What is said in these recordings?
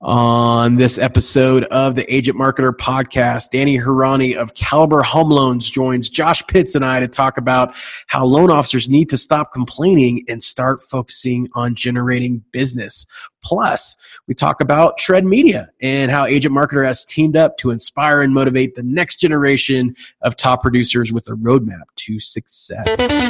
On this episode of the Agent Marketer Podcast, Danny Hirani of Caliber Home Loans joins Josh Pitts and I to talk about how loan officers need to stop complaining and start focusing on generating business. Plus, we talk about Shred Media and how Agent Marketer has teamed up to inspire and motivate the next generation of top producers with a roadmap to success.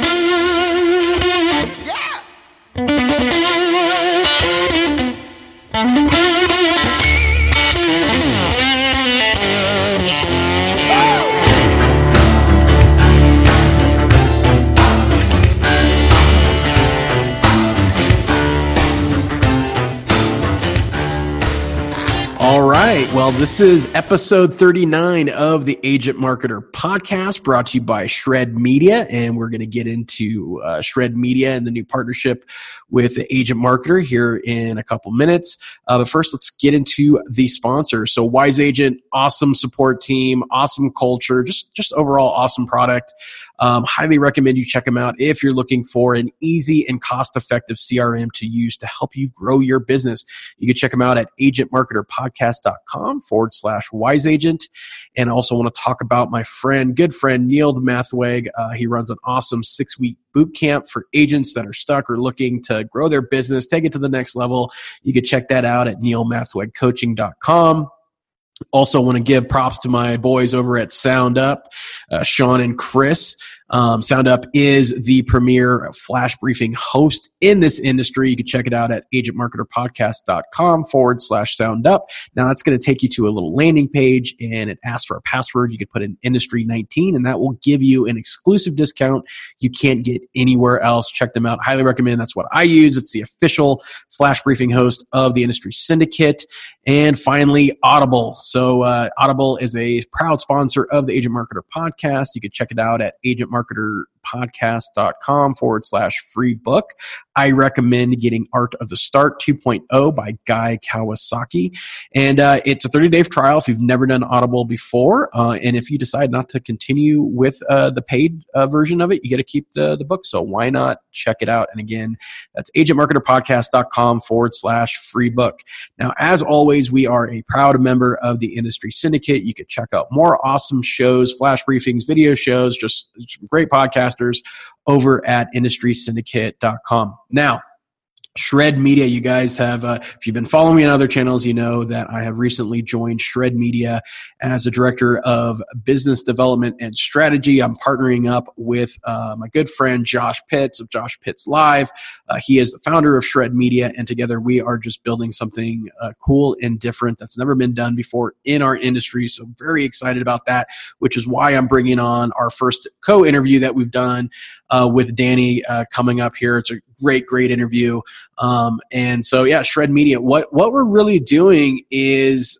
All right. Well, this is episode 39 of the Agent Marketer Podcast, brought to you by Shred Media. And we're going to get into Shred Media and the new partnership with the Agent Marketer here in a couple minutes. But first, let's get into the sponsor. So Wise Agent, awesome support team, awesome culture, just overall awesome product. Highly recommend you check them out if you're looking for an easy and cost-effective CRM to use to help you grow your business. You can check them out at agentmarketerpodcast.com/wiseagent. And I also want to talk about my good friend, Neil Mathweg. He runs an awesome 6-week boot camp for agents that are stuck or looking to grow their business, take it to the next level. You can check that out at neilmathwegcoaching.com. Also want to give props to my boys over at SoundUp, Sean and Chris. SoundUp is the premier flash briefing host in this industry. You can check it out at agentmarketerpodcast.com/SoundUp. Now, that's going to take you to a little landing page, and it asks for a password. You can put in Industry19, and that will give you an exclusive discount you can't get anywhere else. Check them out. Highly recommend. That's what I use. It's the official flash briefing host of the Industry Syndicate. And finally, Audible. So Audible is a proud sponsor of the Agent Marketer Podcast. You can check it out at agentmarketerpodcast.com/free book. I recommend getting Art of the Start 2.0 by Guy Kawasaki. And it's a 30-day trial if you've never done Audible before. And if you decide not to continue with the paid version of it, you get to keep the book. So why not check it out? And again, that's agentmarketerpodcast.com/free book. Now, as always, we are a proud member of the Industry Syndicate. You can check out more awesome shows, flash briefings, video shows, just great podcasters over at industrysyndicate.com. Now, Shred Media, you guys have, if you've been following me on other channels, you know that I have recently joined Shred Media as a director of business development and strategy. I'm partnering up with my good friend Josh Pitts of Josh Pitts Live. He is the founder of Shred Media, and together we are just building something cool and different that's never been done before in our industry. So I'm very excited about that, which is why I'm bringing on our first co-interview that we've done with Danny coming up here. It's a great interview. And so, yeah, Shred Media, what we're really doing is,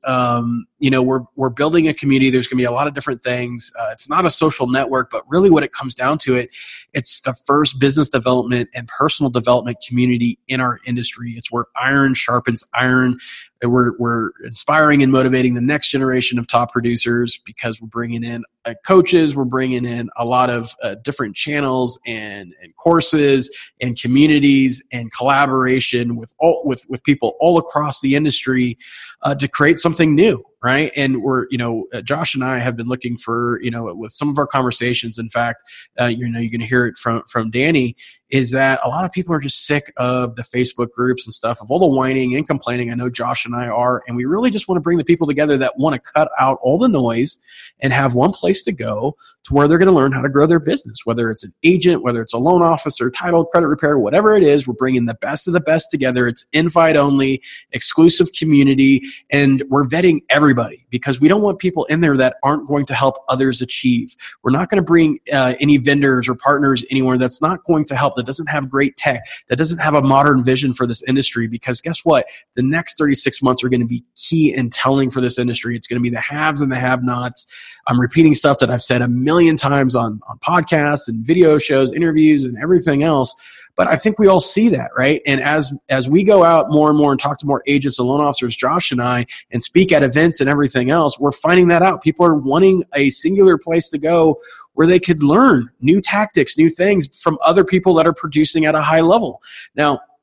we're building a community. There's going to be a lot of different things. It's not a social network, but really what it comes down to it's the first business development and personal development community in our industry. It's where iron sharpens iron. We're inspiring and motivating the next generation of top producers because we're bringing in coaches. We're bringing in a lot of different channels and courses and communities and collaboration with people all across the industry to create something new. Right. And we're, Josh and I have been looking for, with some of our conversations, in fact, you're going to hear it from Danny, is that a lot of people are just sick of the Facebook groups and stuff, of all the whining and complaining. I know Josh and I are, and we really just want to bring the people together that want to cut out all the noise and have one place to go to where they're going to learn how to grow their business, whether it's an agent, whether it's a loan officer, title, credit repair, whatever it is. We're bringing the best of the best together. It's invite only, exclusive community, and we're vetting everybody because we don't want people in there that aren't going to help others achieve. We're not going to bring any vendors or partners anywhere that's not going to help, that doesn't have great tech, that doesn't have a modern vision for this industry, because guess what? The next 36 months are going to be key and telling for this industry. It's going to be the haves and the have-nots. I'm repeating stuff that I've said a million times on podcasts and video shows, interviews, and everything else. But I think we all see that, right? And as we go out more and more and talk to more agents and loan officers, Josh and I, and speak at events and everything else, we're finding that out. People are wanting a singular place to go where they could learn new tactics, new things from other people that are producing at a high level. Now,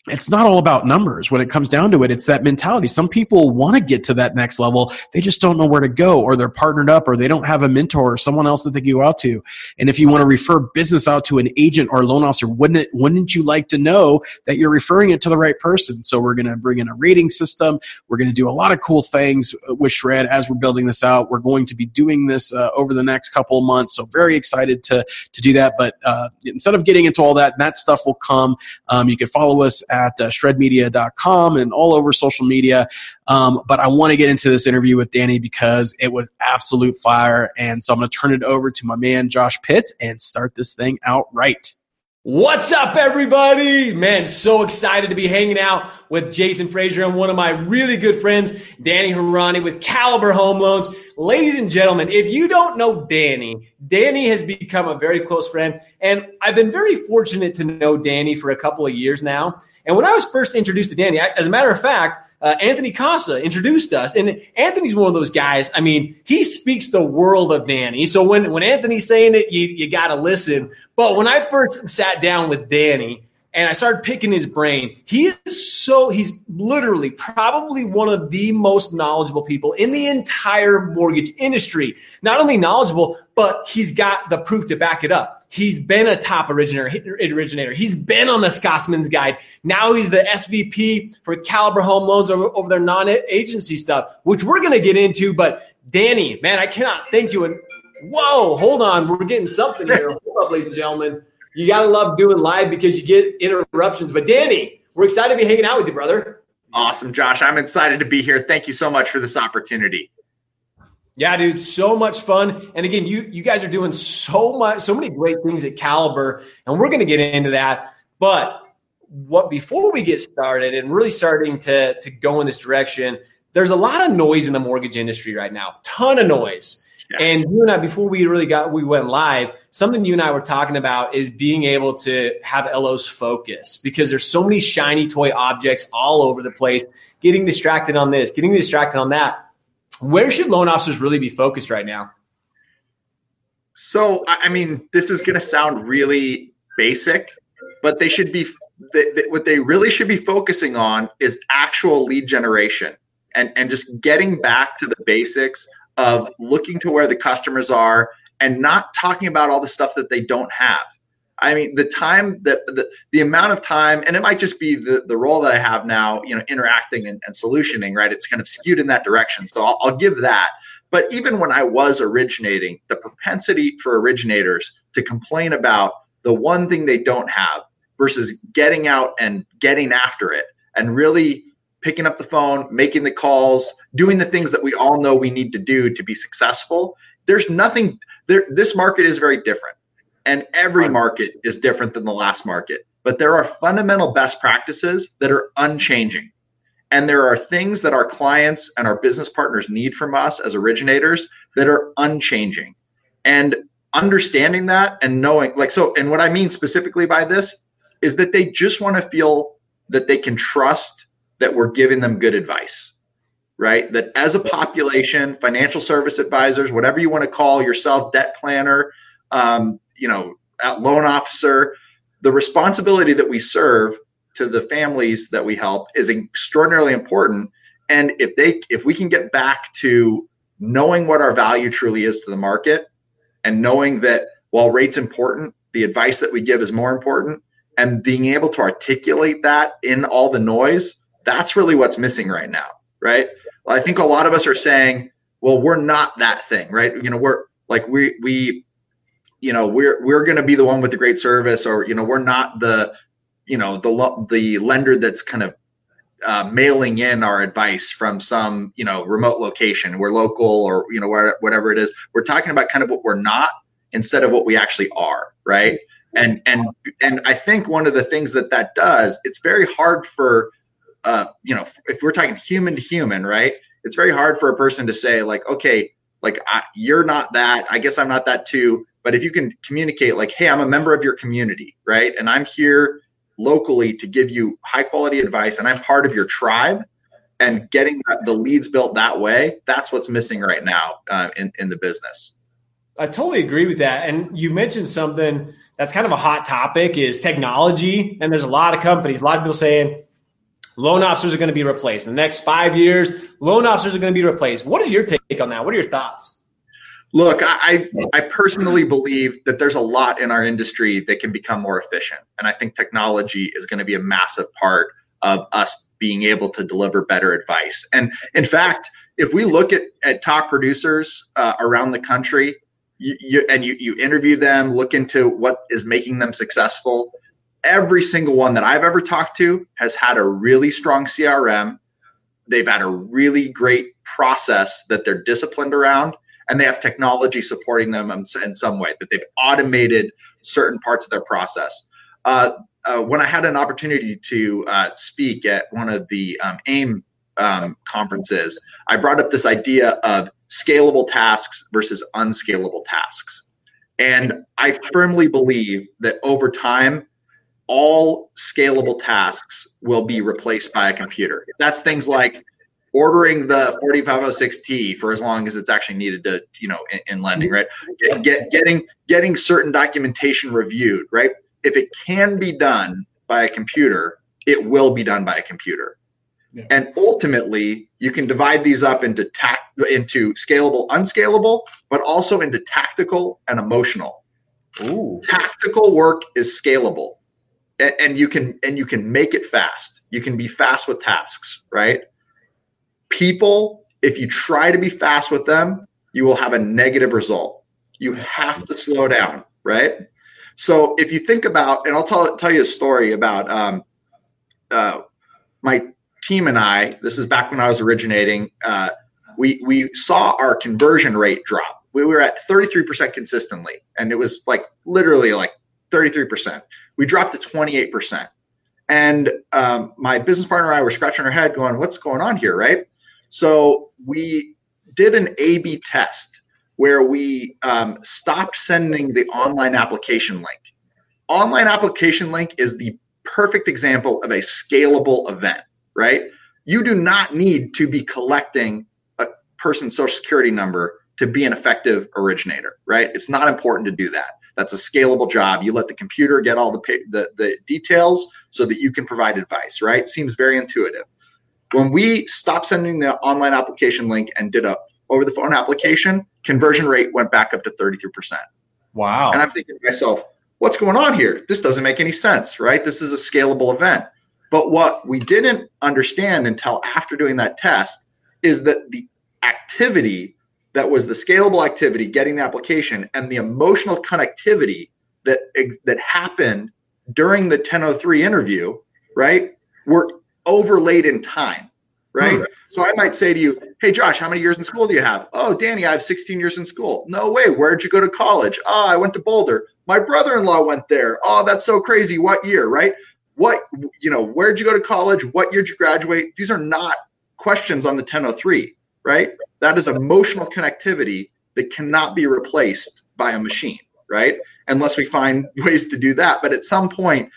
it's not all about numbers. When it comes down to it, it's that mentality. Some people want to get to that next level. They just don't know where to go, or they're partnered up, or they don't have a mentor or someone else that they go out to. And if you want to refer business out to an agent or a loan officer, wouldn't you like to know that you're referring it to the right person? So we're going to bring in a rating system. We're going to do a lot of cool things with Shred as we're building this out. We're going to be doing this over the next couple of months. So very excited to do that. But instead of getting into all that stuff will come. You can follow us at shredmedia.com and all over social media. But I want to get into this interview with Danny because it was absolute fire. And so I'm going to turn it over to my man, Josh Pitts, and start this thing out right. What's up, everybody? Man, so excited to be hanging out with Jason Frazier and one of my really good friends, Danny Harani with Caliber Home Loans. Ladies and gentlemen, if you don't know Danny has become a very close friend, and I've been very fortunate to know Danny for a couple of years now. And when I was first introduced to Danny, as a matter of fact, Anthony Casa introduced us, and Anthony's one of those guys. I mean, he speaks the world of Danny. So when Anthony's saying it, you got to listen. But when I first sat down with Danny and I started picking his brain, he's literally probably one of the most knowledgeable people in the entire mortgage industry. Not only knowledgeable, but he's got the proof to back it up. He's been a top originator. He's been on the Scotsman's Guide. Now he's the SVP for Caliber Home Loans over their non-agency stuff, which we're going to get into. But Danny, man, I cannot thank you. And whoa, hold on. We're getting something here. Hold up, ladies and gentlemen. You got to love doing live because you get interruptions. But Danny, we're excited to be hanging out with you, brother. Awesome, Josh. I'm excited to be here. Thank you so much for this opportunity. Yeah, dude, so much fun. And again, you guys are doing so many great things at Caliber, and we're going to get into that. But before we get started and really starting to go in this direction, there's a lot of noise in the mortgage industry right now, ton of noise. Yeah. And you and I, before we went live, something you and I were talking about is being able to have LOs focus, because there's so many shiny toy objects all over the place, getting distracted on this, getting distracted on that. Where should loan officers really be focused right now? So, I mean, this is going to sound really basic, but they should be what they really should be focusing on is actual lead generation and just getting back to the basics of looking to where the customers are and not talking about all the stuff that they don't have. I mean, the amount of time, and it might just be the role that I have now, interacting and solutioning, right? It's kind of skewed in that direction. So I'll give that. But even when I was originating, the propensity for originators to complain about the one thing they don't have versus getting out and getting after it and really picking up the phone, making the calls, doing the things that we all know we need to do to be successful. There's nothing there. This market is very different. And every market is different than the last market. But there are fundamental best practices that are unchanging. And there are things that our clients and our business partners need from us as originators that are unchanging. And understanding that and knowing, and what I mean specifically by this is that they just want to feel that they can trust that we're giving them good advice, right? That as a population, financial service advisors, whatever you want to call yourself, debt planner, loan officer, the responsibility that we serve to the families that we help is extraordinarily important. And if we can get back to knowing what our value truly is to the market and knowing that while rate's important, the advice that we give is more important, and being able to articulate that in all the noise, that's really what's missing right now, right? Well, I think a lot of us are saying, well, we're not that thing, right? We're like, we're going to be the one with the great service, or, we're not the lender that's kind of mailing in our advice from some, remote location. We're local, or, whatever it is. We're talking about kind of what we're not instead of what we actually are. Right. And I think one of the things that does, it's very hard for, if we're talking human to human, right, it's very hard for a person to say like, okay, like you're not that, I guess I'm not that too. But if you can communicate like, hey, I'm a member of your community, right? And I'm here locally to give you high quality advice, and I'm part of your tribe, and getting the leads built that way, that's what's missing right now in the business. I totally agree with that. And you mentioned something that's kind of a hot topic is technology. And there's a lot of companies, a lot of people saying, Loan officers are going to be replaced. In the next 5 years, loan officers are going to be replaced. What is your take on that? What are your thoughts? Look, I personally believe that there's a lot in our industry that can become more efficient. And I think technology is going to be a massive part of us being able to deliver better advice. And in fact, if we look at top producers around the country, you interview them, look into what is making them successful, every single one that I've ever talked to has had a really strong CRM. They've had a really great process that they're disciplined around, and they have technology supporting them in some way, that they've automated certain parts of their process. When I had an opportunity to speak at one of the AIM conferences, I brought up this idea of scalable tasks versus unscalable tasks. And I firmly believe that over time, all scalable tasks will be replaced by a computer. That's things like ordering the 4506T for as long as it's actually needed to, in lending, right? Getting certain documentation reviewed, right? If it can be done by a computer, it will be done by a computer. Yeah. And ultimately, you can divide these up into scalable, unscalable, but also into tactical and emotional. Ooh. Tactical work is scalable. And you can make it fast. You can be fast with tasks, right? People, if you try to be fast with them, you will have a negative result. You have to slow down, right? So if you think about, and I'll tell you a story about my team and I. This is back when I was originating. We saw our conversion rate drop. We were at 33% consistently, and it was literally 33%. We dropped to 28%. And my business partner and I were scratching our head going, what's going on here, right? So we did an A/B test where we stopped sending the online application link. Online application link is the perfect example of a scalable event, right? You do not need to be collecting a person's social security number to be an effective originator, right? It's not important to do that. That's a scalable job. You let the computer get all the details so that you can provide advice, right? Seems very intuitive. When we stopped sending the online application link and did a over-the-phone application, conversion rate went back up to 33%. Wow. And I'm thinking to myself, what's going on here? This doesn't make any sense, right? This is a scalable event. But what we didn't understand until after doing that test is that the activity that was the scalable activity, getting the application, and the emotional connectivity that happened during the 1003 interview, right, were overlaid in time, right? So I might say to you, hey, Josh, how many years in school do you have? Oh, Danny, I have 16 years in school. No way. Where'd you go to college? Oh, I went to Boulder. My brother-in-law went there. Oh, that's so crazy. What year, right? Where'd you go to college? What year did you graduate? These are not questions on the 1003, right? That is emotional connectivity that cannot be replaced by a machine, right? Unless we find ways to do that. But at some point,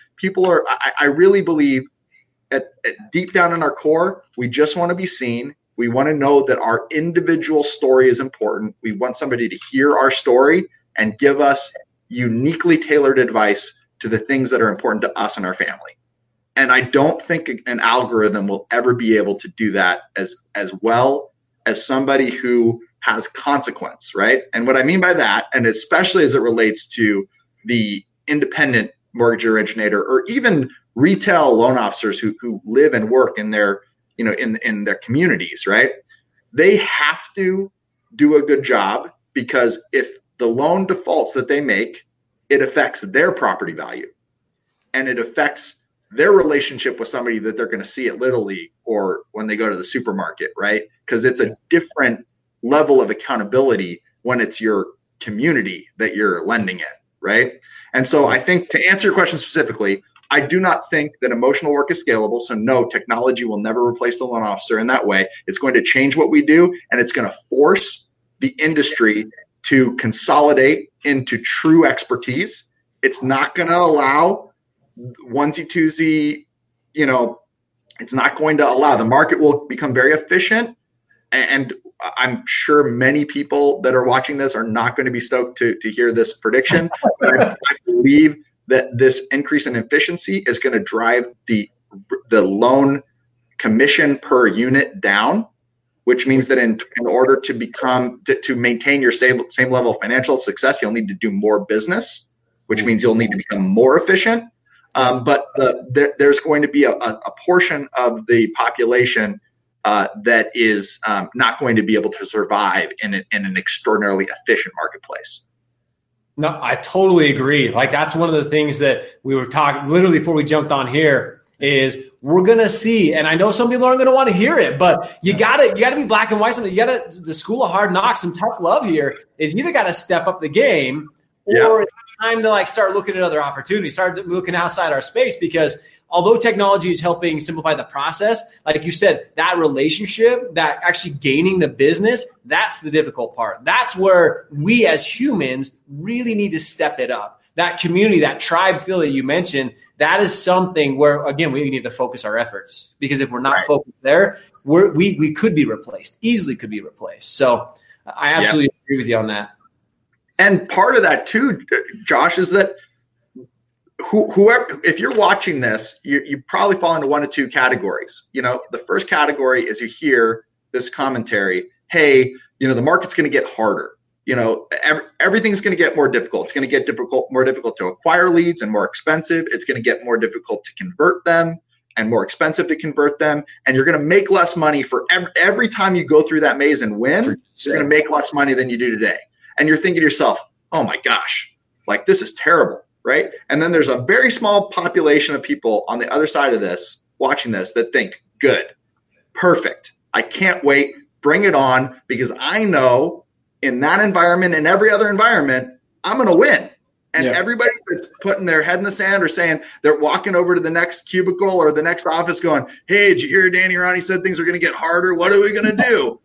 I really believe at deep down in our core, we just want to be seen. We want to know that our individual story is important. We want somebody to hear our story and give us uniquely tailored advice to the things that are important to us and our family. And I don't think an algorithm will ever be able to do that as well as somebody who has consequence, right? And what I mean by that, and especially as it relates to the independent mortgage originator or even retail loan officers who live and work in their, in their communities, right? They have to do a good job, because if the loan defaults that they make, it affects their property value, and it affects their relationship with somebody that they're going to see at Little League or when they go to the supermarket, right? Because it's a different level of accountability when it's your community that you're lending in, right? And so I think, to answer your question specifically, I do not think that emotional work is scalable. So no, technology will never replace the loan officer in that way. It's going to change what we do, and it's going to force the industry to consolidate into true expertise. It's not going to allow onesie-twosie, it's not going to allow. The market will become very efficient, and I'm sure many people that are watching this are not going to be stoked to hear this prediction, but I believe that this increase in efficiency is going to drive the loan commission per unit down, which means that in order to maintain your same level of financial success, you'll need to do more business, which means you'll need to become more efficient. But there's going to be a portion of the population that is not going to be able to survive in an extraordinarily efficient marketplace. No, I totally agree. Like, that's one of the things that we were talking literally before we jumped on here is we're going to see, and I know some people aren't going to want to hear it, but you gotta be black and white. The school of hard knocks, some tough love here is you either got to step up the game or it's time to start looking at other opportunities, start looking outside our space, because although technology is helping simplify the process, like you said, that relationship, that actually gaining the business, that's the difficult part. That's where we as humans really need to step it up. That community, that tribe feel that you mentioned, that is something where, again, we need to focus our efforts, because if we're not focused there, we could be replaced, easily could be replaced. So I absolutely agree with you on that. And part of that too, Josh, is that whoever, if you're watching this, you probably fall into one of two categories. The first category is you hear this commentary, hey, the market's going to get harder. Everything's going to get more difficult. It's going to get more difficult to acquire leads and more expensive. It's going to get more difficult to convert them and more expensive to convert them. And you're going to make less money for every time you go through that maze and win. You're going to make less money than you do today. And you're thinking to yourself, oh my gosh, this is terrible. Right. And then there's a very small population of people on the other side of this watching this that think, good, perfect. I can't wait. Bring it on, because I know in that environment and every other environment, I'm going to win. And everybody that's putting their head in the sand or saying they're walking over to the next cubicle or the next office going, hey, did you hear Danny Ronnie said things are going to get harder? What are we going to do?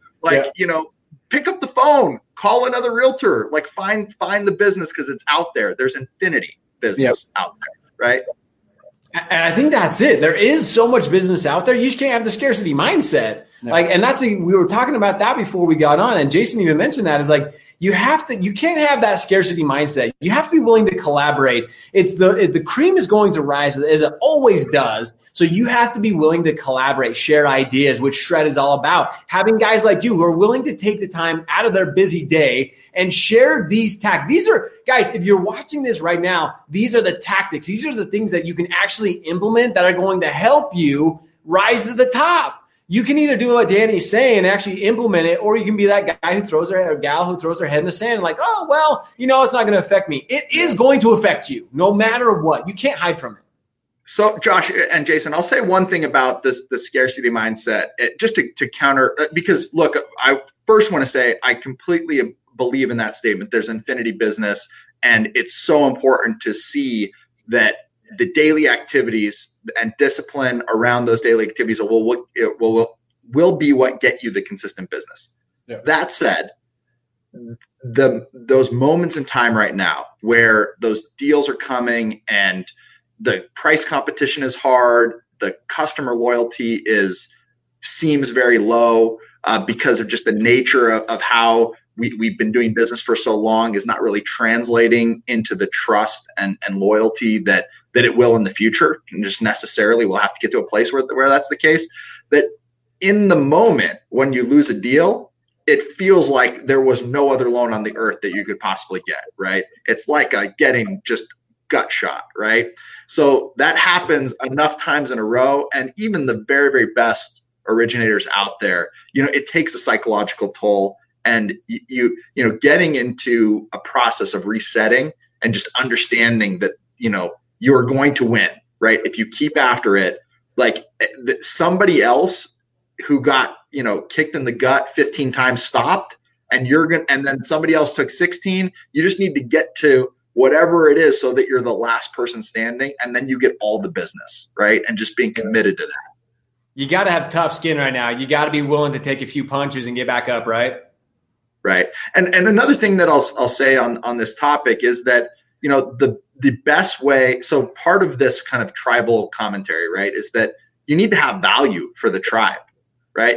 Pick up the phone, call another realtor, find the business, because it's out there. There's infinity business out there, right? And I think that's it. There is so much business out there. You just can't have the scarcity mindset. No. We were talking about that before we got on, and Jason even mentioned that, is you can't have that scarcity mindset. You have to be willing to collaborate. The cream is going to rise as it always does. So you have to be willing to collaborate, share ideas, which Shred is all about. Having guys like you who are willing to take the time out of their busy day and share these tactics. These are, guys, if you're watching this right now, these are the tactics. These are the things that you can actually implement that are going to help you rise to the top. You can either do what Danny's saying and actually implement it, or you can be that guy who throws their gal who throws their head in the sand and oh, well, it's not going to affect me. It is going to affect you no matter what. You can't hide from it. So Josh and Jason, I'll say one thing about the scarcity mindset, just to counter, because look, I first want to say I completely believe in that statement. There's infinity business, and it's so important to see that the daily activities and discipline around those daily activities will be what get you the consistent business. Yeah. That said, those moments in time right now where those deals are coming and the price competition is hard, the customer loyalty seems very low because of just the nature of how we've been doing business for so long, is not really translating into the trust and loyalty that it will in the future. And just necessarily we'll have to get to a place where that's the case. That in the moment when you lose a deal, it feels like there was no other loan on the earth that you could possibly get, right? It's like getting just gut shot, right? So that happens enough times in a row. And even the very, very best originators out there, it takes a psychological toll. And you getting into a process of resetting and just understanding that, you're going to win, right? If you keep after it, somebody else who got, kicked in the gut 15 times stopped, and then somebody else took 16. You just need to get to whatever it is so that you're the last person standing, and then you get all the business, right? And just being committed to that. You got to have tough skin right now. You got to be willing to take a few punches and get back up, right? Right. And another thing that I'll say on this topic is that, the best way, so part of this kind of tribal commentary, right, is that you need to have value for the tribe, right?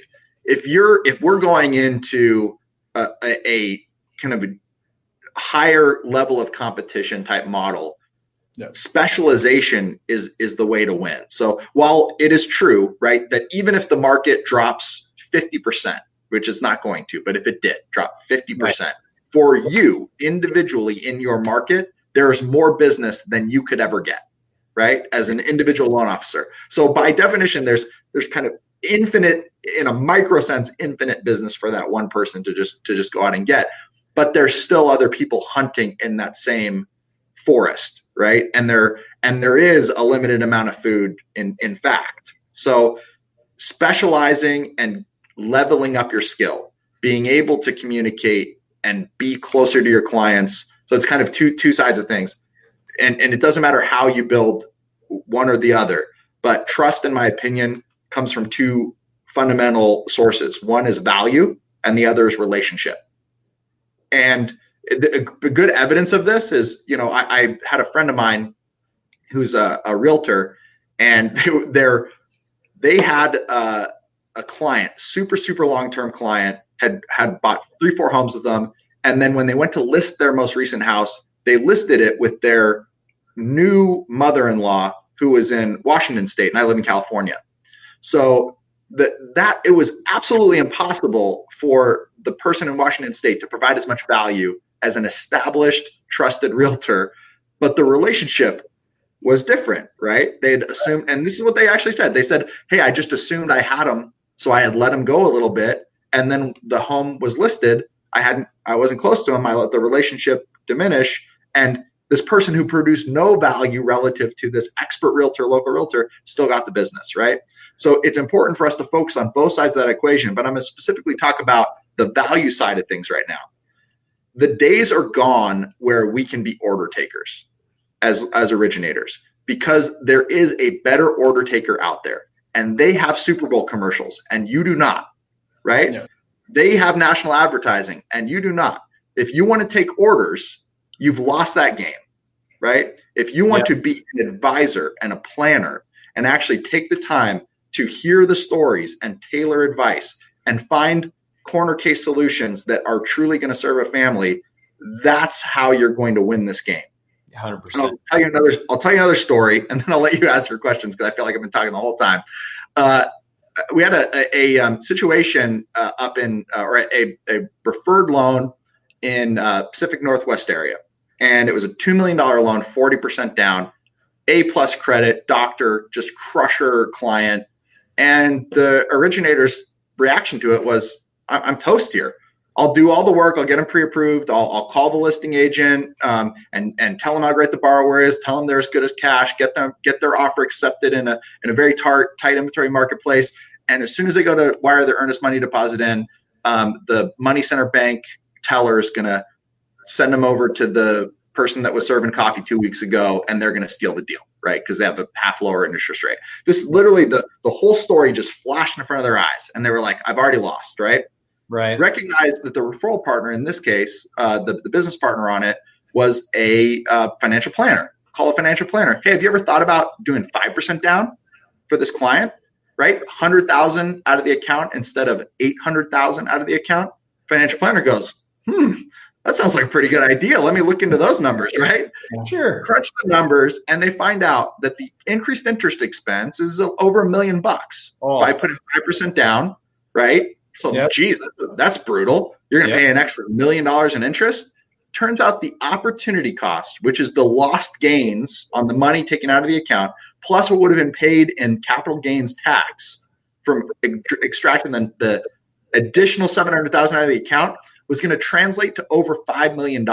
If we're going into a kind of a higher level of competition type model, Specialization is the way to win. So while it is true, right, that even if the market drops 50%, which it's not going to, but if it did drop 50%, for you individually in your market, there is more business than you could ever get, right, as an individual loan officer. So by definition, there's kind of infinite, in a micro sense, infinite business for that one person to just go out and get. But there's still other people hunting in that same forest, right? And there is a limited amount of food in fact. So specializing and leveling up your skill, being able to communicate and be closer to your clients. So it's kind of two sides of things. And it doesn't matter how you build one or the other, but trust, in my opinion, comes from two fundamental sources. One is value and the other is relationship. And the good evidence of this is, I had a friend of mine who's a realtor, and they had a client, super long-term client, had bought 3-4 homes with them. And then when they went to list their most recent house, they listed it with their new mother-in-law who was in Washington State, and I live in California. So that it was absolutely impossible for the person in Washington State to provide as much value as an established, trusted realtor, but the relationship was different, right? They'd assumed, and this is what they actually said. They said, hey, I just assumed I had him, so I had let him go a little bit, and then the home was listed. I wasn't close to him. I let the relationship diminish, and this person who produced no value relative to this expert realtor, local realtor, still got the business, right? So it's important for us to focus on both sides of that equation, but I'm going to specifically talk about the value side of things right now. The days are gone where we can be order takers as originators, because there is a better order taker out there, and they have Super Bowl commercials and you do not, right? Yeah. They have national advertising and you do not. If you want to take orders, you've lost that game, right? If you want to be an advisor and a planner and actually take the time to hear the stories and tailor advice and find corner case solutions that are truly going to serve a family, that's how you're going to win this game. 100%. I'll tell you another story, and then I'll let you ask your questions because I feel like I've been talking the whole time. We had a situation up in, or a preferred loan in Pacific Northwest area, and it was a $2 million loan, 40% down, A+ credit, doctor, just crusher client, and the originator's reaction to it was, I'm toast here. I'll do all the work. I'll get them pre-approved. I'll call the listing agent and tell them how great the borrower is. Tell them they're as good as cash. Get their offer accepted in a very tight inventory marketplace. And as soon as they go to wire their earnest money deposit in, the money center bank teller is going to send them over to the person that was serving coffee 2 weeks ago, and they're going to steal the deal, right? Because they have a half lower interest rate. This literally the whole story just flashed in front of their eyes, and they were like, "I've already lost," right? Right. Recognize that the referral partner in this case, the business partner on it, was a financial planner. Call a financial planner. Hey, have you ever thought about doing 5% down for this client? Right, $100,000 out of the account instead of $800,000 out of the account. Financial planner goes, that sounds like a pretty good idea. Let me look into those numbers, right? Sure. Crunch the numbers, and they find out that the increased interest expense is over $1 million by putting 5% down, right? So, geez, that's brutal. You're going to pay an extra $1 million in interest. Turns out the opportunity cost, which is the lost gains on the money taken out of the account, plus what would have been paid in capital gains tax from extracting the additional $700,000 out of the account, was going to translate to over $5 million.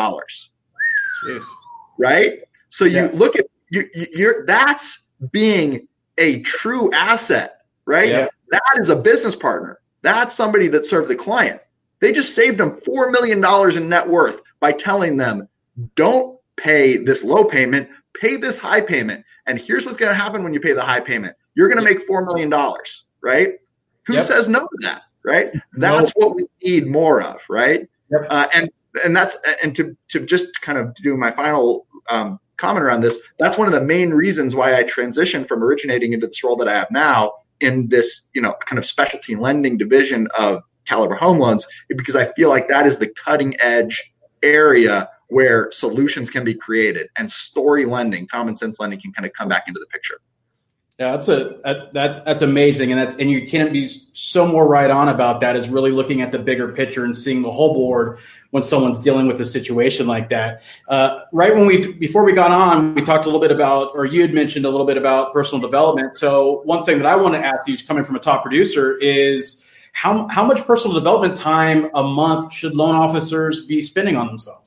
Jeez. Right? So you look at you're that's being a true asset, right? Yeah. That is a business partner. That's somebody that served the client. They just saved them $4 million in net worth by telling them, don't pay this low payment, pay this high payment. And here's what's going to happen when you pay the high payment. You're going to make $4 million, right? Who says no to that, right? That's what we need more of, right? Yep. And to just kind of do my final comment around this, that's one of the main reasons why I transitioned from originating into this role that I have now in this, kind of specialty lending division of Caliber Home Loans, because I feel like that is the cutting edge area where solutions can be created, and story lending, common sense lending, can kind of come back into the picture. Yeah, that's amazing, and you can't be so more right on about that. Is really looking at the bigger picture and seeing the whole board when someone's dealing with a situation like that. Right before we got on, we talked a little bit about, or you had mentioned a little bit about personal development. So one thing that I want to ask you, coming from a top producer, is how much personal development time a month should loan officers be spending on themselves?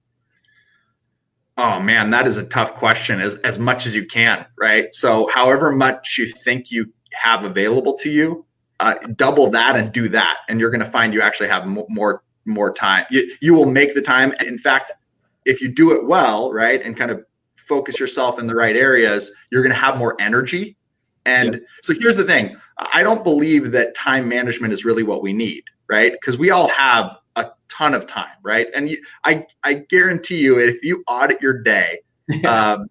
Oh man, that is a tough question. As much as you can, right? So however much you think you have available to you, double that and do that, and you're going to find you actually have more time. You will make the time. In fact, if you do it well, right, and kind of focus yourself in the right areas, you're going to have more energy. And so here's the thing: I don't believe that time management is really what we need, right? Because we all have a ton of time, right? And I guarantee you, if you audit your day, and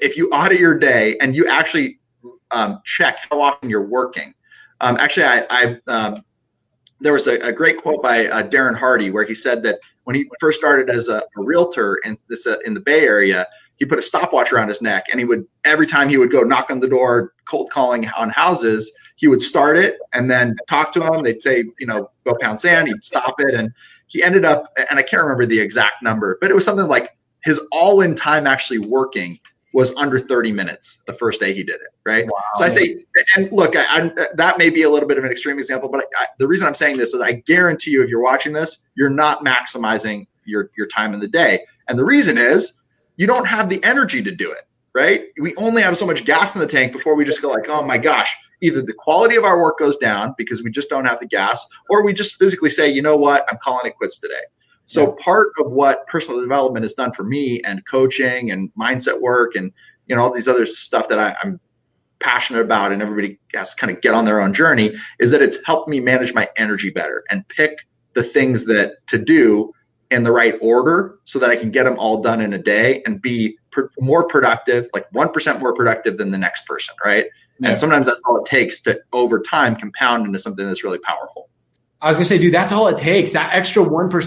you actually check how often you're working. Actually, there was a great quote by Darren Hardy where he said that when he first started as a realtor in the Bay Area, he put a stopwatch around his neck, and every time he would go knock on the door, cold calling on houses, he would start it and then talk to them. They'd say, go pound sand. He'd stop it. And he ended up, and I can't remember the exact number, but it was something like his all-in time actually working was under 30 minutes the first day he did it, right? Wow. So I say, and look, that may be a little bit of an extreme example, but the reason I'm saying this is I guarantee you, if you're watching this, you're not maximizing your time in the day. And the reason is you don't have the energy to do it, right? We only have so much gas in the tank before we just go like, oh my gosh, either the quality of our work goes down because we just don't have the gas, or we just physically say, you know what, I'm calling it quits today. So part of what personal development has done for me, and coaching and mindset work and, all these other stuff that I'm passionate about, and everybody has to kind of get on their own journey, is that it's helped me manage my energy better and pick the things that to do in the right order so that I can get them all done in a day and be more productive, like 1% more productive than the next person, right? Yeah. And sometimes that's all it takes to, over time, compound into something that's really powerful. I was going to say, dude, that's all it takes. That extra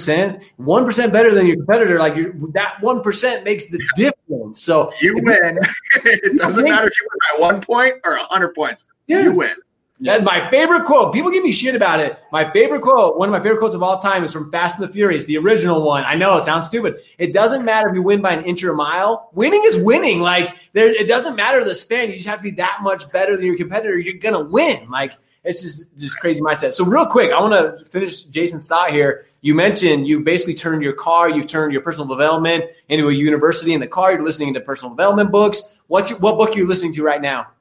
1% better than your competitor. Like that 1% makes the difference. So you win. It doesn't matter if you win by 1 point or 100 points. Yeah. You win. That's my favorite quote. People give me shit about it. My favorite quote, one of my favorite quotes of all time, is from Fast and the Furious, the original one. I know it sounds stupid. It doesn't matter if you win by an inch or a mile. Winning is winning. Like it doesn't matter the span. You just have to be that much better than your competitor. You're gonna win. Like it's just crazy mindset. So real quick, I want to finish Jason's thought here. You mentioned you basically turned your car, you've turned your personal development into a university in the car. You're listening to personal development books. What book are you listening to right now?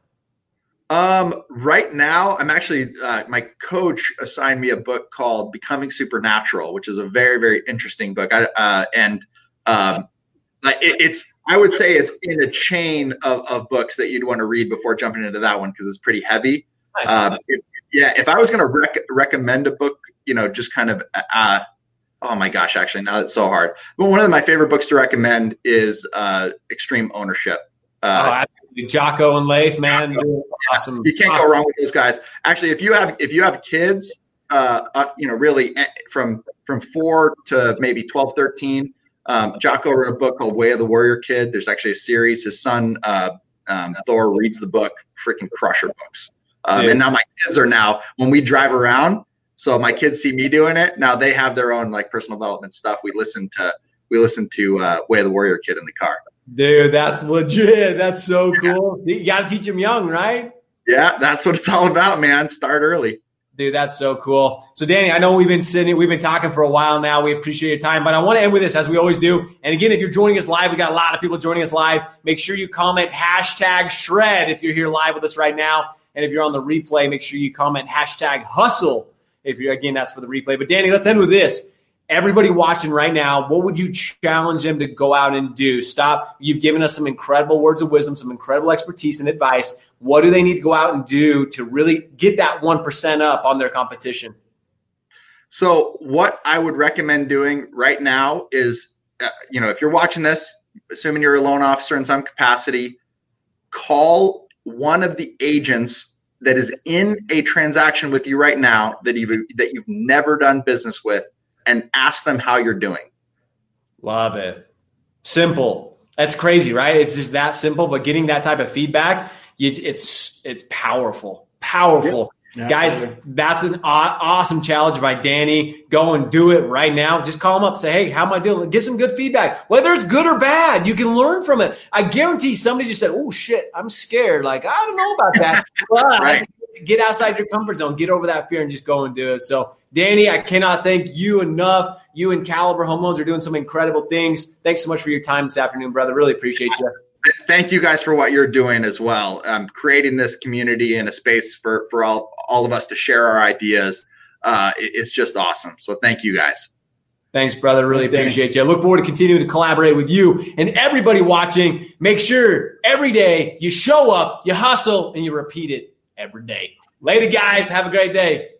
Right now, I'm actually, my coach assigned me a book called Becoming Supernatural, which is a very, very interesting book. I would say it's in a chain of books that you'd want to read before jumping into that one, because it's pretty heavy. Nice. If I was going to recommend a book, just kind of, oh my gosh, actually, now it's so hard. But one of my favorite books to recommend is Extreme Ownership. Jocko and Leif, man, awesome. You can't go wrong with those guys. Actually, if you have kids, really from 4 to maybe 12, 13, Jocko wrote a book called Way of the Warrior Kid. There's actually a series. His son Thor reads the book. Freaking crusher books. And now my kids are when we drive around. So my kids see me doing it. Now they have their own like personal development stuff. We listen to Way of the Warrior Kid in the car. Dude, that's legit. That's so cool. You got to teach them young, right? Yeah, that's what it's all about, man. Start early. Dude, that's so cool. So, Danny, I know we've been talking for a while now. We appreciate your time, but I want to end with this, as we always do. And again, if you're joining us live, we got a lot of people joining us live. Make sure you comment #shred if you're here live with us right now. And if you're on the replay, make sure you comment #hustle. That's for the replay. But Danny, let's end with this. Everybody watching right now, what would you challenge them to go out and do? Stop. You've given us some incredible words of wisdom, some incredible expertise and advice. What do they need to go out and do to really get that 1% up on their competition? So what I would recommend doing right now is, if you're watching this, assuming you're a loan officer in some capacity, call one of the agents that is in a transaction with you right now that you've never done business with, and ask them how you're doing. Love it. Simple. That's crazy, right? It's just that simple, but getting that type of feedback, it's powerful. Powerful. Yeah, guys, that's an awesome challenge by Danny. Go and do it right now. Just call him up. Say, hey, how am I doing? Get some good feedback. Whether it's good or bad, you can learn from it. I guarantee somebody just said, oh, shit, I'm scared. Like, I don't know about that. But right. Get outside your comfort zone. Get over that fear and just go and do it. So, Danny, I cannot thank you enough. You and Caliber Home Loans are doing some incredible things. Thanks so much for your time this afternoon, brother. Really appreciate you. Thank you guys for what you're doing as well. Creating this community and a space for all of us to share our ideas. It's just awesome. So thank you guys. Thanks, brother. Really appreciate you. I look forward to continuing to collaborate with you and everybody watching. Make sure every day you show up, you hustle, and you repeat it every day. Later, guys. Have a great day.